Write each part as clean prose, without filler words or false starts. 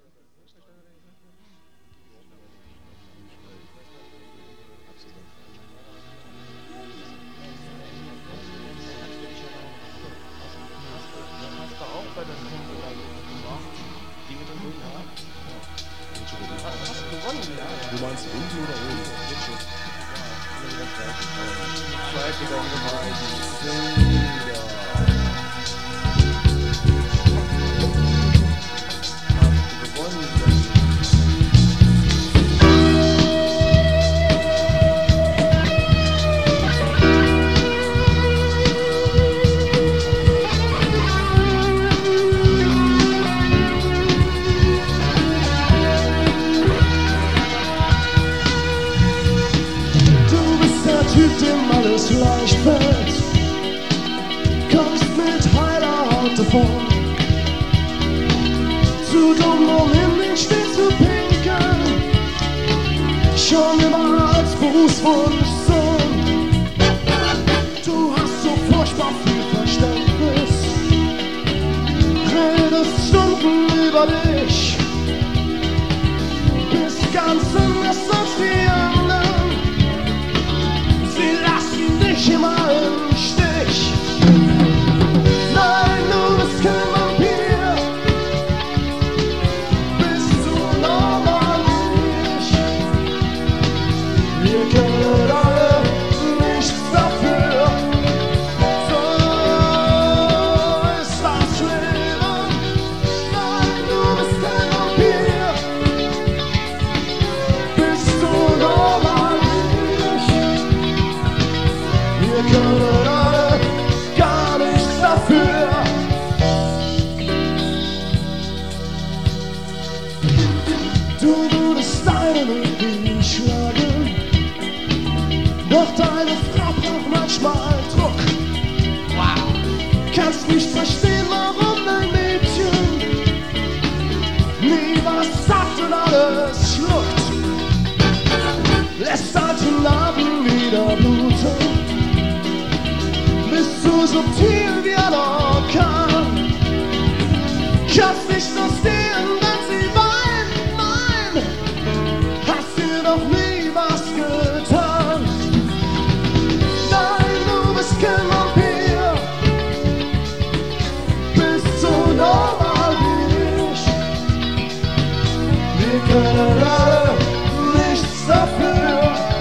Du meinst unten oder oben? Zweite Gang gemeint. Typ, dem alles leicht fällt, kommst mit heiler Haut davon. Zu dumm, um in den Steg zu pinkeln, schon immer als Berufswunschsohn. Du hast so furchtbar viel Verständnis, redest Stunden über dich, bist ganz anders als die anderen. Immer im Stich. Nein, du bist kein Vampir, bist du normal wie ich. Wir können alle nichts dafür, so ist das Leben. Nein, du bist kein Vampir, bist du normal wie ich. Wir können alle gar nichts dafür. Du würdest deinen Rücken schlagen, doch deine Frau braucht manchmal Druck. Wow. Kannst nicht verstehen, warum dein Mädchen nie was sagt und alles schluckt. Lässt alte Narben wieder bluten, bist so subtil wie ein Orkan. Kannst nicht verstehen, wenn sie weint, nein, hast dir doch nie was getan. Nein, du bist kein Vampir, bist so normal wie ich. Wir können alle nichts dafür.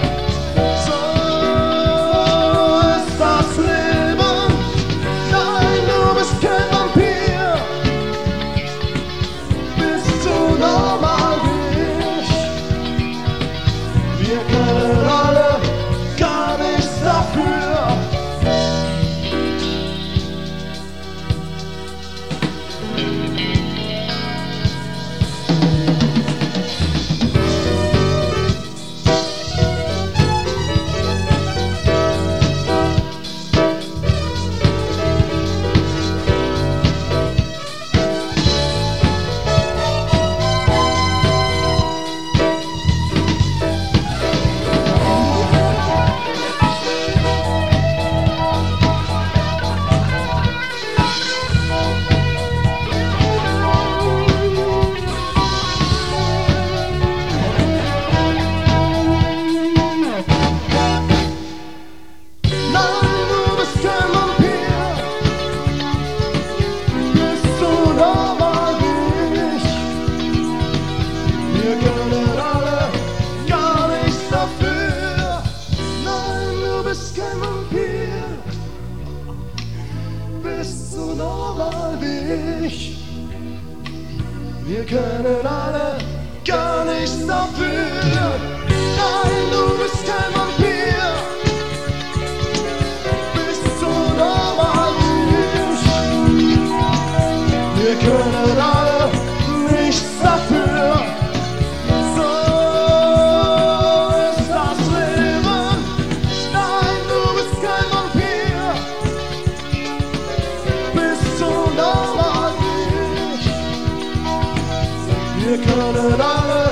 Wir können alle gar nichts dafür. Nein, du bist kein Vampir, bist so normal wie ich. Wir können alle nichts dafür. So ist das Leben. Nein, du bist kein Vampir, bist so normal wie ich. Wir können alle